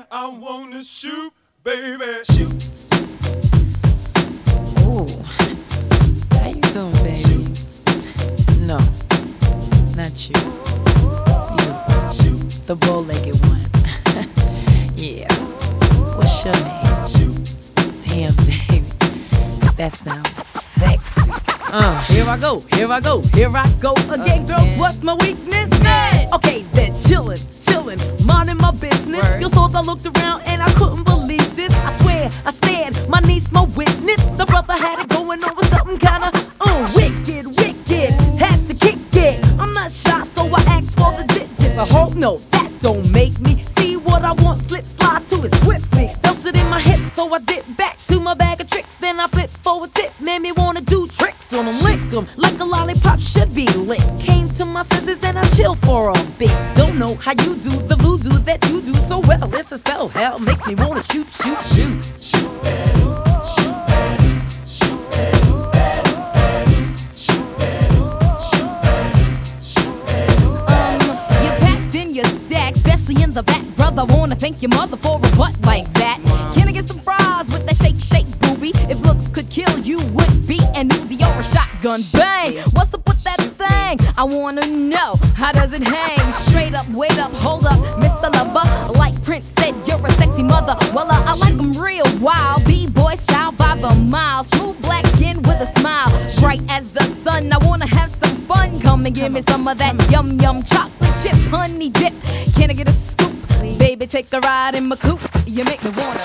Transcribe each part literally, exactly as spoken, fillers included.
I wanna shoot, baby. Shoot. Ooh, how you doing, baby? No, not you. You, the bow-legged one. Yeah. What's your name? Damn, baby, that sounds sexy. Uh, here I go, here I go, here I go again, girls. Again. What's my weakness? Hey. Okay, then chillin', chillin', minding my business. Word. You saw I looked around and I couldn't believe this. I swear, I stand, my niece, my witness. The brother had it going on with something kinda uh, wicked, wicked. Had to kick it. I'm not shy, so I asked for the digits. I hope no, that don't make me see what I want. Slip, slide to it swiftly. Felt it in my hips, so I dip back to my bag of tricks. Then I flip for a tip, made me wanna do tricks on them, lick them like a lollipop should be lit. Came to my senses and I chill for a bit. Don't know how you do the voodoo that you do so well. It's a spell, hell makes me wanna shoot, shoot, shoot. Shoot at him, shoot at him, shoot at him, at him, at him, shoot at him, shoot at him, shoot at him. Um, you packed in your stack, especially in the back, brother. Wanna thank your mother for a butt like that. Can I get some fries with that shake, shake, booby? If looks could kill, you would be an Uzi or a shotgun. Bang! What's up with that thing? I wanna know, how does it hang? Straight up, wait up, hold up, Mister Lover. Like Prince said, you're a sexy mother. Well, uh, I like them real wild. B-boy style by the mile. Smooth black skin with a smile. Bright as the sun, I wanna have some fun. Come and give me some of that yum yum chocolate chip honey dip. Can I get a scoop? Baby, take a ride in my coupe. You make me wanna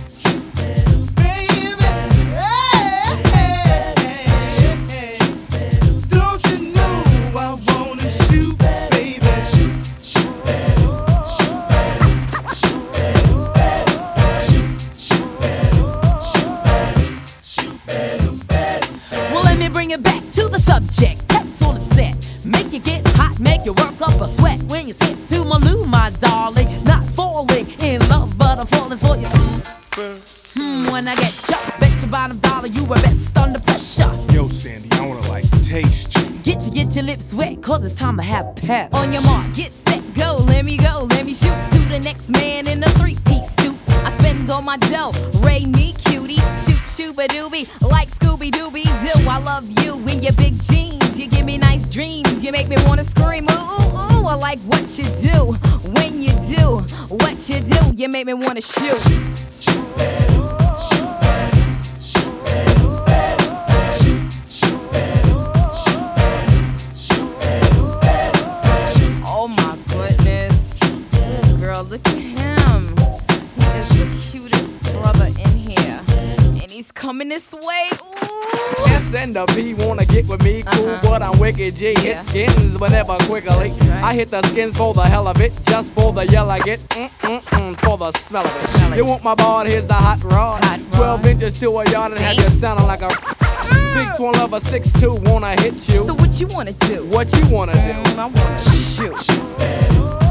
Don't you know I wanna shoot, baby? Shoot, shoot at him, shoot at him, shoot at him, at him, shoot at him, shoot at him, shoot at him, at him. Well, let me bring it back to the subject. Capsule is set. Make you get hot, make you work up a sweat. When you sit to my loo, my darling. Not falling in love, but I'm falling for you. Hmm, when I get chopped, bet your bottom dollar you were best under pressure. Yo, Sandy, I wanna like taste you. Get you, get your lips wet, cause it's time to have pep. on your mark, get set, go. Let me go, let me shoot to the next man in a three-piece suit. I spend all my dough, Ray me cutie, shoot shooba doobie, like Scooby Dooby Doo. I love you in your big jeans, you give me nice dreams, you make me wanna scream. Ooh, ooh, ooh, I like what you do when you do what you do. You make me wanna shoot. Shoot at him, shoot at him, shoot at him, at him, at him, shoot at him, shoot at him, shoot at him, at him, at him. Oh my goodness. Girl, look at him. He is the cutest brother in here. And he's coming this way. Ooh. S and the P wanna get with me, cool, Uh-huh. but I'm wicked G. Yeah. Hit skins, but never quickly. That's right. I hit the skins for the hell of it, just for the yell I get, mm-mm-mm, for the smell of it. Smell it. You want my ball, here's the hot rod. Hot rod. twelve inches to a yard and have you Damn. sounding like a big twin lover, six two, wanna hit you. So what you wanna do? What you wanna do? Mm, I wanna shoot. Shoot at him,